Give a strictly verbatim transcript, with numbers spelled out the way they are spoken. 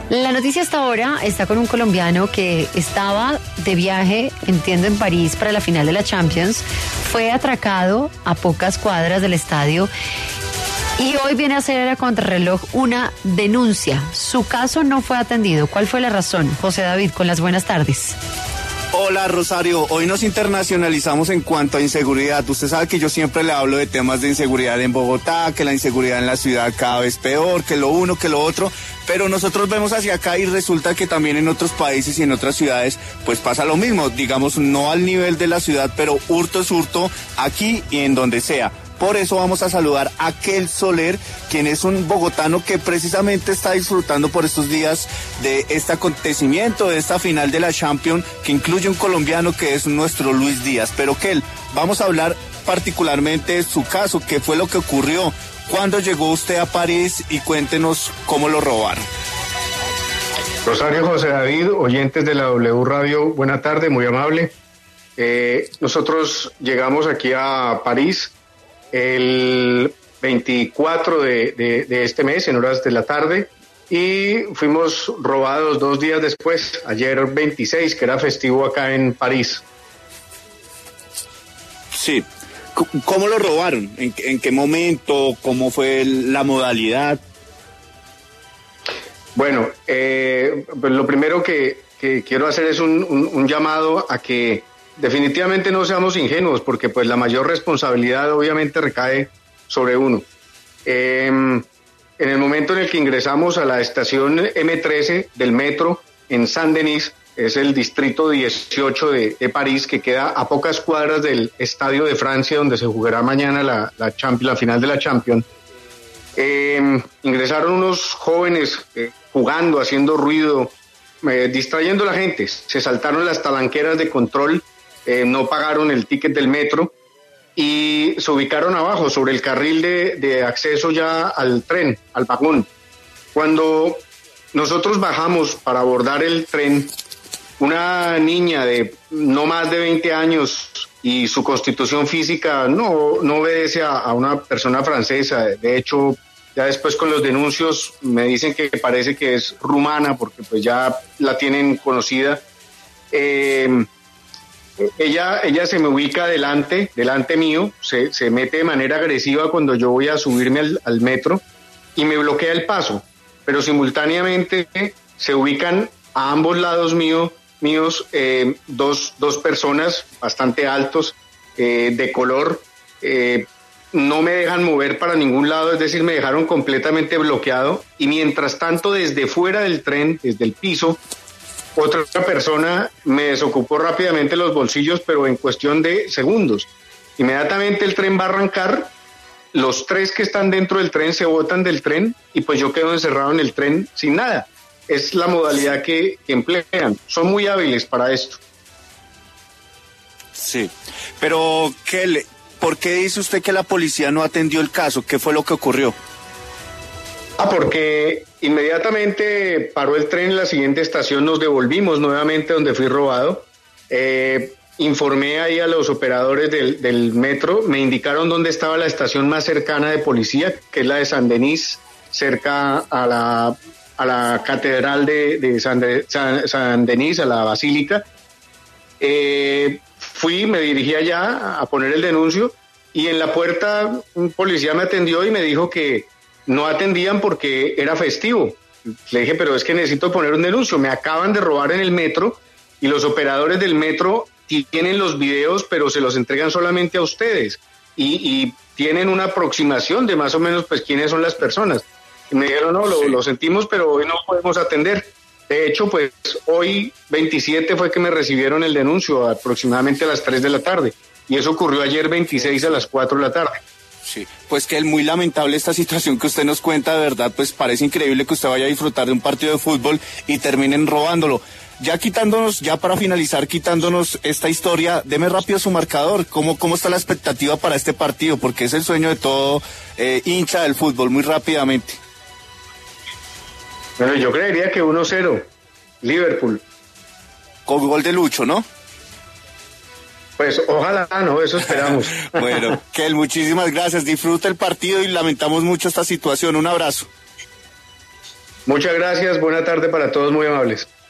La noticia hasta ahora está con un colombiano que estaba de viaje, entiendo, en París para la final de la Champions. Fue atracado a pocas cuadras del estadio y hoy viene a hacer a contrarreloj una denuncia. Su caso no fue atendido. ¿Cuál fue la razón? José David, con las buenas tardes. Hola Rosario, hoy nos internacionalizamos en cuanto a inseguridad. Usted sabe que yo siempre le hablo de temas de inseguridad en Bogotá, que la inseguridad en la ciudad cada vez peor, que lo uno, que lo otro, pero nosotros vemos hacia acá y resulta que también en otros países y en otras ciudades pues pasa lo mismo, digamos no al nivel de la ciudad, pero hurto es hurto aquí y en donde sea. Por eso vamos a saludar a Kel Soler, quien es un bogotano que precisamente está disfrutando por estos días de este acontecimiento, de esta final de la Champions, que incluye un colombiano que es nuestro Luis Díaz. Pero Kel, vamos a hablar particularmente de su caso, qué fue lo que ocurrió, cuándo llegó usted a París y cuéntenos cómo lo robaron. Rosario, José David, oyentes de la W Radio, buena tarde, muy amable. Eh, nosotros llegamos aquí a París el veinticuatro de, de, de este mes, en horas de la tarde, y fuimos robados dos días después, ayer veintiséis, que era festivo acá en París. Sí. ¿Cómo lo robaron? ¿En, en qué momento? ¿Cómo fue la modalidad? Bueno, eh, pues lo primero que, que quiero hacer es un, un, un llamado a que definitivamente no seamos ingenuos, porque pues la mayor responsabilidad obviamente recae sobre uno. Eh, en el momento en el que ingresamos a la estación eme trece del metro en Saint-Denis, es el distrito dieciocho de, de París, que queda a pocas cuadras del Estadio de Francia, donde se jugará mañana la, la, Champions, la final de la Champions, eh, ingresaron unos jóvenes eh, jugando, haciendo ruido, eh, distrayendo a la gente. Se saltaron las talanqueras de control, Eh, no pagaron el ticket del metro y se ubicaron abajo sobre el carril de, de acceso ya al tren, al vagón. Cuando nosotros bajamos para abordar el tren, una niña de no más de veinte años y su constitución física no, no obedece a, a una persona francesa. De hecho, ya después con los denuncios me dicen que parece que es rumana porque pues ya la tienen conocida. Eh, Ella, ella se me ubica delante, delante mío, se, se mete de manera agresiva cuando yo voy a subirme al, al metro y me bloquea el paso, pero simultáneamente se ubican a ambos lados mío, míos eh, dos, dos personas bastante altos, eh, de color, eh, no me dejan mover para ningún lado, es decir, me dejaron completamente bloqueado y mientras tanto desde fuera del tren, desde el piso, otra persona me desocupó rápidamente los bolsillos, pero en cuestión de segundos. Inmediatamente el tren va a arrancar, los tres que están dentro del tren se botan del tren y pues yo quedo encerrado en el tren sin nada. Es la modalidad que, que emplean. Son muy hábiles para esto. Sí, pero ¿qué le, ¿por qué dice usted que la policía no atendió el caso? ¿Qué fue lo que ocurrió? Ah, porque inmediatamente paró el tren en la siguiente estación, nos devolvimos nuevamente donde fui robado. Eh, informé ahí a los operadores del, del metro, me indicaron dónde estaba la estación más cercana de policía, que es la de Saint-Denis, cerca a la, a la catedral de, de Saint-Denis, a la basílica. Eh, fui, me dirigí allá a poner el denuncio y en la puerta un policía me atendió y me dijo que no atendían porque era festivo. Le dije, pero es que necesito poner un denuncio. Me acaban de robar en el metro y los operadores del metro tienen los videos, pero se los entregan solamente a ustedes. Y, y tienen una aproximación de más o menos, pues, quiénes son las personas. Y me dijeron, no, lo, lo sentimos, pero hoy no podemos atender. De hecho, pues, hoy veintisiete fue que me recibieron el denuncio, aproximadamente a las tres de la tarde. Y eso ocurrió ayer veintiséis a las cuatro de la tarde. Sí, pues que es muy lamentable esta situación que usted nos cuenta, de verdad, pues parece increíble que usted vaya a disfrutar de un partido de fútbol y terminen robándolo. Ya quitándonos, ya para finalizar, quitándonos esta historia, deme rápido su marcador, ¿cómo, cómo está la expectativa para este partido? Porque es el sueño de todo eh, hincha del fútbol, muy rápidamente. Bueno, yo creería que uno cero, Liverpool. Con gol de Lucho, ¿no? Pues ojalá, no, eso esperamos. Bueno, Kel, muchísimas gracias. Disfruta el partido y lamentamos mucho esta situación. Un abrazo. Muchas gracias, buena tarde para todos, muy amables.